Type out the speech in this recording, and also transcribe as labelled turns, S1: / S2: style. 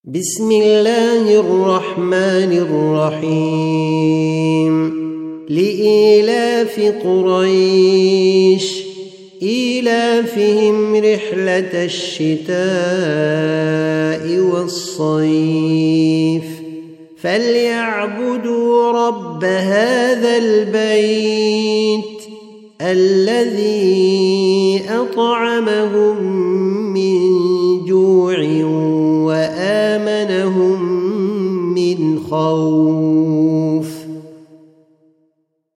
S1: بسم الله الرحمن الرحيم لإيلاف قريش إيلافهم رحلة الشتاء والصيف فليعبدوا رب هذا البيت الذي